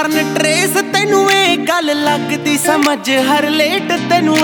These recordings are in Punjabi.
ਕਰਨ ਟਰੇਸ ਤੈਨੂੰ ਇਹ ਗੱਲ ਲੱਗਦੀ ਸਮਝ ਹਰ ਲੇਟ ਤੈਨੂੰ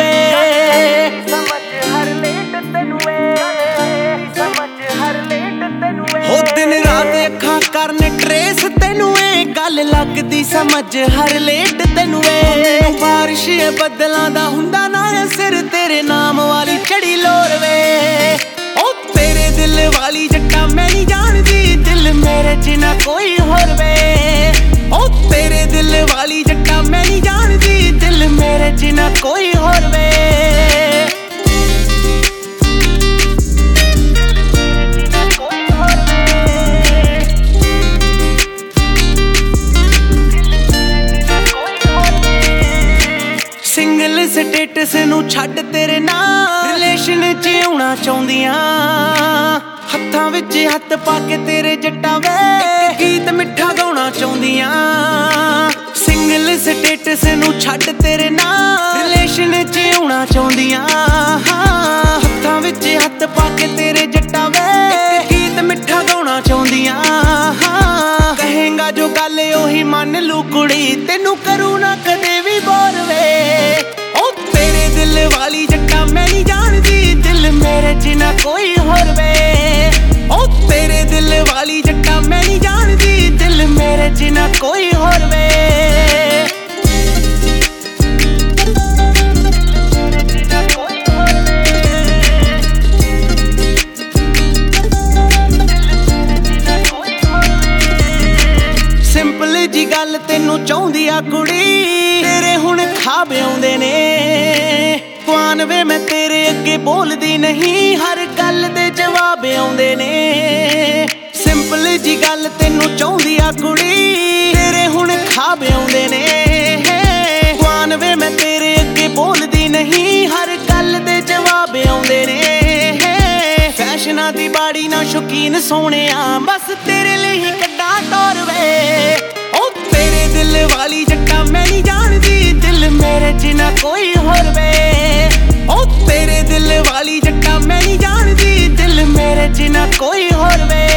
ਹੋ ਦਿਨ ਰਾਤ ਅੱਖਾਂ ਕਰਨ ਟਰੇਸ ਤੈਨੂੰ ਇਹ ਗੱਲ ਲੱਗਦੀ ਸਮਝ ਹਰ ਲੇਟ ਤੈਨੂੰ ਬਾਰਿਸ਼ ਬੱਦਲਾਂ ਦਾ ਹੁੰਦਾ ਨਾ ਸਿਰ ਤੇਰੇ ਨਾਮ ਵਾਲੀ ਚੜੀ ਲੋਰ ਵੇ ਉਹ ਤੇਰੇ ਦਿਲ ਵਾਲੀ ਜੱਟਾ ਮੈਂ ਨਹੀਂ ਜਾਣਦੀ ਦਿਲ ਮੇਰੇ ਚ ਨਾ ਕੋਈ ਹੋਰ ਵੇ ਉਹ ਤੇਰੇ ਦਿਲ ਵਾਲੀ ਜੱਟਾ ਮੈਂ ਨਹੀਂ ਜਾਣਦੀ ਦਿਲ ਮੇਰੇ ਚ ਨਾ ਕੋਈ ਹੋਰ ਵੇ ਸਿੰਗਲ ਸਟੇਟਸ ਨੂੰ ਛੱਡ ਤੇਰੇ ਨਾਲ ਰਿਲੇਸ਼ਨ ਚ ਆਉਣਾ ਚਾਹੁੰਦੀਆਂ ਹੱਥਾਂ ਵਿੱਚ ਹੱਥ ਪਾ ਕੇ ਤੇਰੇ ਜੱਟਾਂ ਵੇ ਗੀਤ ਮਿੱਠਾ ਗਾਉਣਾ ਚਾਹੁੰਦੀਆਂ ਸਿੰਗਲ ਸਟੇਟਸ ਨੂੰ ਛੱਡ ਤੇਰੇ ਨਾਲ ਰਿਲੇਸ਼ਨ ਚ ਆਉਣਾ ਚਾਹੁੰਦੀਆਂ ਹੱਥਾਂ ਵਿੱਚ ਹੱਥ ਪਾ ਕੇ ਤੇਰੇ ਜੱਟਾਂ ਵੇ ਗੀਤ ਮਿੱਠਾ ਗਾਉਣਾ ਚਾਹੁੰਦੀਆਂ ਕਹੇਗਾ ਜੋ ਗੱਲ ਉਹੀ ਮੰਨ ਲੂ ਕੁੜੀ ਤੈਨੂੰ ਕਰੂ ਨਾ ਕਦੇ ਵੀ ਬੋਰ ਵੇ ਉਹ ਤੇਰੇ ਦਿਲ ਵਾਲੀ ਜੱਟਾ ਮੈਂ ਨਹੀਂ ਜਾਣਦੀ ਦਿਲ ਮੇਰੇ ਚ ਨਾ ਕੋਈ ਹੋਰ ਵੇ ਉਹ ਤੇਰੇ ਦਿਲ ਵਾਲੀ ਜੱਟਾ ਮੈਂ ਨਹੀਂ ਜਾਣਦੀ ਦਿਲ ਮੇਰੇ ਚ ਨਾ ਕੋਈ ਹੋਰ ਵੇ ਸਿੰਪਲ ਜੀ ਗੱਲ ਤੈਨੂੰ ਚਾਹੁੰਦੀ ਆ ਕੁੜੀ ਤੇਰੇ ਹੁਣ ਖਾਬ ਆਉਂਦੇ ਨੇ ਕੁਆਨ ਵੇ ਮੈਂ ਤੇਰੇ ਅੱਗੇ ਬੋਲਦੀ ਨਹੀਂ ਹਰ ਗੱਲ ਦੇ ਜਵਾਬ ਆਉਂਦੇ ਨੇ ਸਿੰਪਲ ਜੀ ਗੱਲ ਤੈਨੂੰ ਚਾਹੁੰਦੀ ਆ ਕੁੜੀ ਤੇਰੇ ਹੁਣ ਖਾਬ ਆਉਂਦੇ ਨੇ ਕੁਆਨ ਵੇ ਮੈਂ ਤੇਰੇ ਅੱਗੇ ਬੋਲਦੀ ਨਹੀਂ ਹਰ ਗੱਲ ਦੇ ਜਵਾਬ ਆਉਂਦੇ ਨੇ ਫੈਸ਼ਨਾਂ ਦੀ ਬਾੜੀ ਨਾ ਸ਼ੌਕੀਨ ਸੋਹਣਿਆ ਬਸ ਤੇਰੇ ਲਈ ਹੀ ਕੱਢਾਂ ਟੋਰ ਵੇ ਉਹ ਤੇਰੇ ਦਿਲ ਵਾਲੀ ਜੱਟਾ ਮੈਂ ਨਹੀਂ ਜਾਣਦੀ ਦਿਲ ਮੇਰੇ ਚ ਨਾ ਕੋਈ ਹੋਰ ਵੇ ਉਹ ਤੇਰੇ ਦਿਲ ਵਾਲੀ ਜੱਟਾ ਮੈਂ ਨਹੀਂ ਜਾਣਦੀ ਦਿਲ ਮੇਰੇ ਚ ਨਾ ਕੋਈ ਹੋਰ ਵੇ